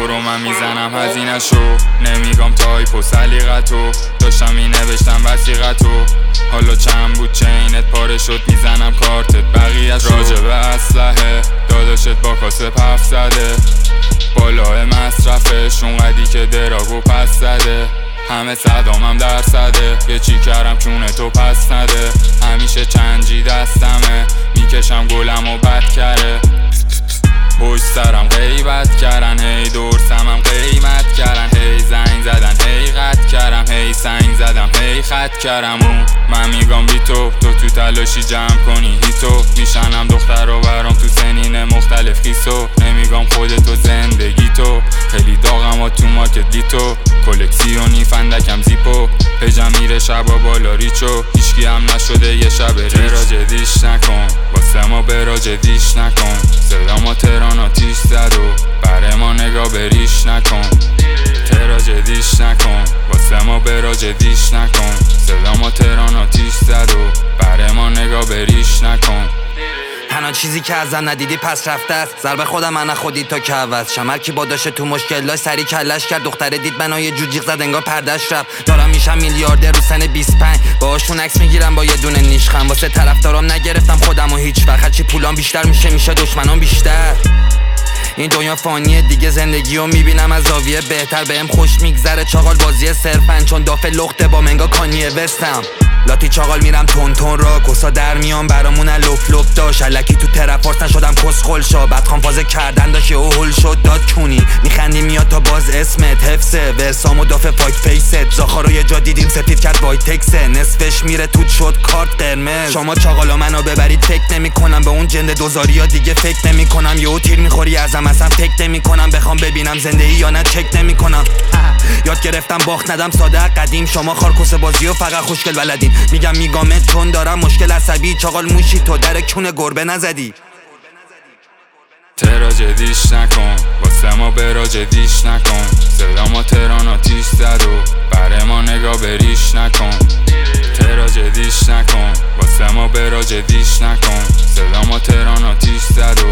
برو من میزنم هزینه‌شو. نمیگم تایپ و سلیقتو، داشتم مینوشتم وثیقتو. حالا چند بود چینت پاره شد، میزنم کارتت بقیه‌اش راجع به اسلحه. داداشت با کاسه پف زده، بالای مصرفش اونقدی که دراگو پس زده. همه صدامم درصده، یه چی کردم چونه تو پس نده. همیشه چنجی دستمه، میکشم گلم و بد کره. پشت سرم غیبت کردن، هی دورسمم قیمت کردن. هی زنگ زدن، هی قد کردم، هی سنگ زدم، هی خط کردم. من میگم بی تو تلاشی جمع کنی هیتو. میشنم دختر رو برام تو سنین مختلف خیسو. نمیگم خودتو زندگی تو، خیلی داغم و تو مارکت لیتو. کلکسیونی فندکم زیپو، پیجم میره شبا بالا ریچو. هیچکی هم نشده یه شب ریچ. چرا جدیش نکن واسه ما، برا جدیش نکن. صدا ما تهران آتیش زد و بره ما نگاه بریش نکن. چرا جدیش نکن واسه ما، برا جدیش نکن. صدا ما تهران آتیش زد و بره ما نگاه بریش نکن. تنها چیزی که ازم ندیدی پس رفته است. ضربه خودم من خودی تا که عوض شمر کی با داشته تو مشکلاش سری کلش کرد. دختره دید منو یه جوجیق زد انگار پردش رفت. دارم میشم میلیاردر رو سن 25، باهاشون عکس میگیرم با یه دونه نیشخم. واسه طرفدارام نگرفتم خودمو هیچ وقت. هرچی پولام بیشتر میشه دشمنام بیشتر. این دنیا فانیه دیگه، زندگیو میبینم از زاویه بهتر. بهم خوش میگذره چاقال بازی صرفن، چون دافه لخته با منگا کانیه وستم. لاتی چاقال میرم تون تون را کسا در میان برامون لپ لپ داشت. الکی تو ترپورت نشدم کسخل شا، بدخوام فاز کردن داشت یه هول شد داد کونی. میخندی میاد تا باز اسمت حفظه، ورسامو دافه فاک فیست. زاخارو یه جا دیدیم سفید کرد وای تکسه، نصفش میره توت شد کارت قرمز. شما چاقالا منو ببرید فکر نمیکنم به اون جنده دوزاریا دیگه فکر نمیکنم. یهو تیر میخوری ازم اصلا فکر نمیکنم. بخوام ببینم زنده ای یا نه چک نمیکنم. یاد گرفتم باخت ندم ساده قدیم. شما خارکوس بازیو فقط خوشگل بلدین. میگامت چون دارم مشکل عصبی. چاقال موشی تو در کونه گربه نزدی. چرا جدیش نکن واسه ما، برا جدیش نکن. صدا ما تهران آتیش زد و بره ما نگاه بریش نکن. چرا جدیش نکن واسه ما، برا جدیش نکن. صدا ما تهران آتیش زد و